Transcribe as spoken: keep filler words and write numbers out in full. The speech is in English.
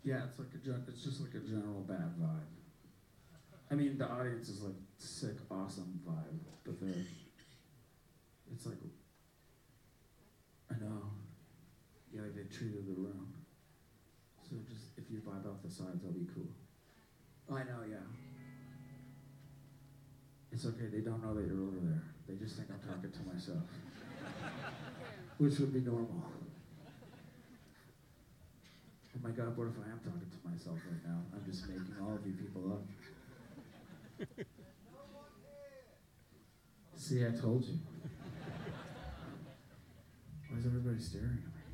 Yeah, it's like a gen- it's just like a general bad vibe. I mean, the audience is like sick, awesome vibe, but they're, it's like, I know, yeah, like they treated the room. So just, if you vibe off the sides, that'll be cool. Oh, I know, yeah. It's okay, they don't know that you're over there. They just think I'm talking to myself. Which would be normal. Oh my God, what if I am talking to myself right now? I'm just making all of you people up. See, I told you. Why is everybody staring at me?